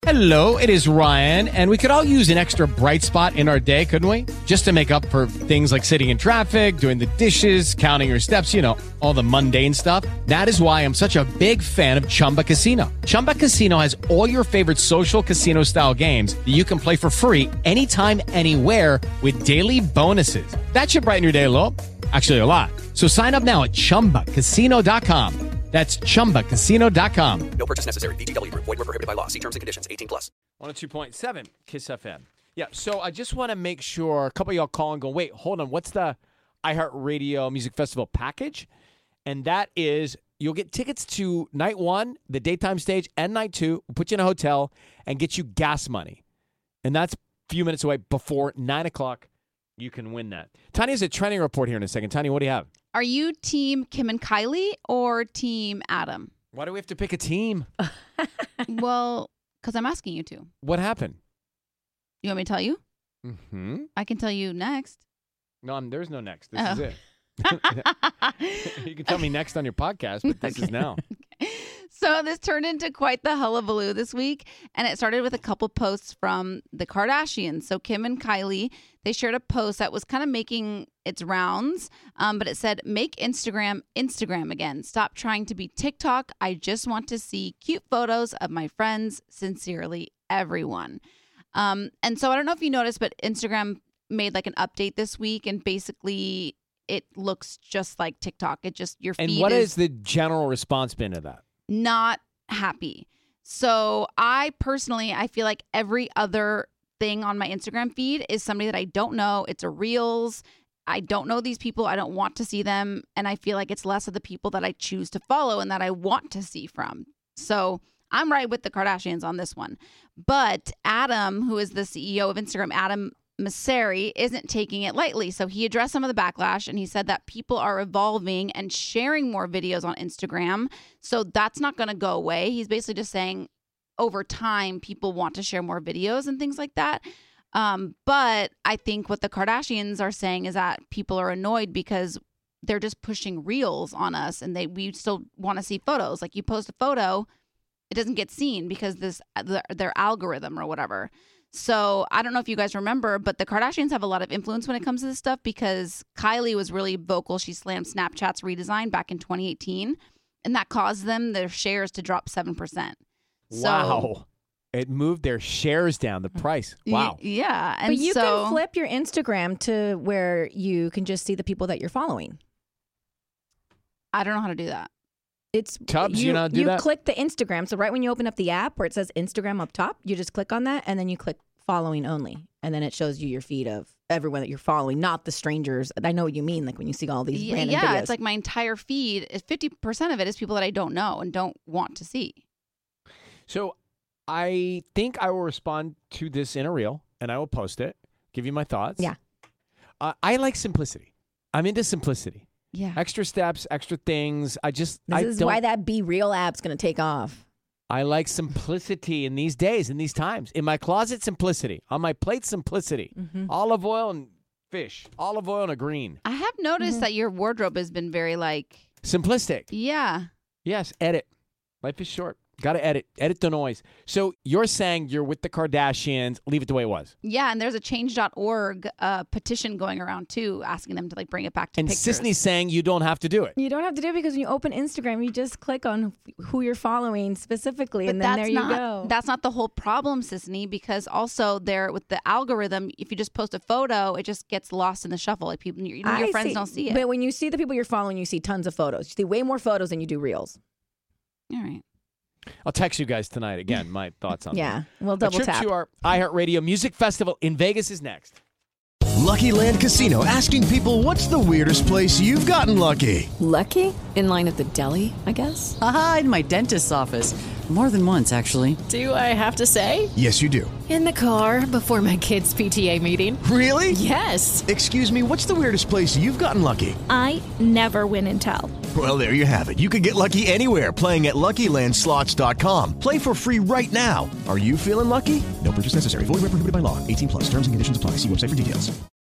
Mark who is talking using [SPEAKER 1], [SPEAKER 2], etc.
[SPEAKER 1] Hello, it is Ryan, and we could all use an extra bright spot in our day, couldn't we? Just to make up for things like sitting in traffic, doing the dishes, counting your steps, you know, all the mundane stuff. That is why I'm such a big fan of Chumba Casino. Chumba Casino has all your favorite social casino-style games that you can play for free anytime, anywhere with daily bonuses. That should brighten your day a little. Actually, a lot. So sign up now at ChumbaCasino.com. That's ChumbaCasino.com.
[SPEAKER 2] No purchase necessary. VGW Group. Void where prohibited by law. See terms and conditions. 18+.
[SPEAKER 1] 102.7 KISS FM. Yeah, so I just want to make sure a couple of y'all call and go, wait, hold on. What's the iHeartRadio Music Festival package? And that is you'll get tickets to night one, the daytime stage, and night two. We'll put you in a hotel and get you gas money. And that's a few minutes away before 9 o'clock. You can win that. Tanya has a trending report here in a second. Tanya, what do you have?
[SPEAKER 3] Are you team Kim and Kylie or team Adam?
[SPEAKER 1] Why do we have to pick a team?
[SPEAKER 3] Well, because I'm asking you to.
[SPEAKER 1] What happened?
[SPEAKER 3] You want me to tell you?
[SPEAKER 1] Mm-hmm.
[SPEAKER 3] I can tell you next.
[SPEAKER 1] No, there's no next. This is it. You can tell me next on your podcast, but this is now.
[SPEAKER 3] So this turned into quite the hullabaloo this week, and it started with a couple posts from the Kardashians. So Kim and Kylie, they shared a post that was kind of making its rounds, but it said, "Make Instagram again. Stop trying to be TikTok. I just want to see cute photos of my friends. Sincerely, everyone." And so I don't know if you noticed, but Instagram made like an update this week, and basically it looks just like TikTok. It just, your feed
[SPEAKER 1] And what is the general response been to that?
[SPEAKER 3] Not happy. So I feel like every other thing on my Instagram feed is somebody that I don't know. It's a Reels. I don't know these people. I don't want to see them. And I feel like it's less of the people that I choose to follow and that I want to see from. So I'm right with the Kardashians on this one. But Adam, who is the CEO of Instagram, Adam Mosseri, isn't taking it lightly. So he addressed some of the backlash, and he said that people are evolving and sharing more videos on Instagram. So that's not going to go away. He's basically just saying over time, people want to share more videos and things like that. But I think what the Kardashians are saying is that people are annoyed because they're just pushing Reels on us, and we still want to see photos. Like, you post a photo, it doesn't get seen because their algorithm or whatever. So I don't know if you guys remember, but the Kardashians have a lot of influence when it comes to this stuff because Kylie was really vocal. She slammed Snapchat's redesign back in 2018, and that caused their shares to drop 7%.
[SPEAKER 1] Wow. It moved their shares down, the price. Wow.
[SPEAKER 3] Yeah. And
[SPEAKER 4] but you can flip your Instagram to where you can just see the people that you're following.
[SPEAKER 3] I don't know how to do that.
[SPEAKER 4] It's
[SPEAKER 1] Tubbs, you know how to do that?
[SPEAKER 4] You click the Instagram. So right when you open up the app where it says Instagram up top, you just click on that, and then you click following only. And then it shows you your feed of everyone that you're following, not the strangers. I know what you mean, like when you see all these random videos.
[SPEAKER 3] Yeah, it's like my entire feed, 50% of it is people that I don't know and don't want to see.
[SPEAKER 1] So I think I will respond to this in a reel, and I will post it, give you my thoughts.
[SPEAKER 4] Yeah.
[SPEAKER 1] I like simplicity. I'm into simplicity.
[SPEAKER 3] Yeah.
[SPEAKER 1] Extra steps, extra things.
[SPEAKER 4] This is why that Be Real app's going to take off.
[SPEAKER 1] I like simplicity in these days, in these times. In my closet, simplicity. On my plate, simplicity. Mm-hmm. Olive oil and fish. Olive oil and a green.
[SPEAKER 3] I have noticed that your wardrobe has been very
[SPEAKER 1] simplistic.
[SPEAKER 3] Yeah.
[SPEAKER 1] Yes, edit. Life is short. Got to edit. Edit the noise. So you're saying you're with the Kardashians. Leave it the way it was.
[SPEAKER 3] Yeah, and there's a change.org petition going around, too, asking them to bring it back to pictures.
[SPEAKER 1] And Sisney's saying you don't have to do it.
[SPEAKER 4] You don't have to do it because when you open Instagram, you just click on who you're following specifically, and then there you go.
[SPEAKER 3] That's not the whole problem, Sisney, because also there with the algorithm, if you just post a photo, it just gets lost in the shuffle. Like people, your friends don't see it.
[SPEAKER 4] But when you see the people you're following, you see tons of photos. You see way more photos than you do Reels.
[SPEAKER 3] All right.
[SPEAKER 1] I'll text you guys tonight again. My thoughts on that.
[SPEAKER 4] Yeah, we'll double tap.
[SPEAKER 1] A trip to our iHeartRadio Music Festival in Vegas is next.
[SPEAKER 5] Lucky Land Casino, asking people, what's the weirdest place you've gotten lucky?
[SPEAKER 6] Lucky? In line at the deli, I guess?
[SPEAKER 7] Aha, in my dentist's office. More than once, actually.
[SPEAKER 6] Do I have to say?
[SPEAKER 5] Yes, you do.
[SPEAKER 6] In the car before my kids' PTA meeting.
[SPEAKER 5] Really?
[SPEAKER 6] Yes.
[SPEAKER 5] Excuse me, what's the weirdest place you've gotten lucky?
[SPEAKER 8] I never win and tell.
[SPEAKER 5] Well, there you have it. You can get lucky anywhere, playing at LuckyLandSlots.com. Play for free right now. Are you feeling lucky? No purchase necessary. Void where prohibited by law. 18+. Terms and conditions apply. See website for details.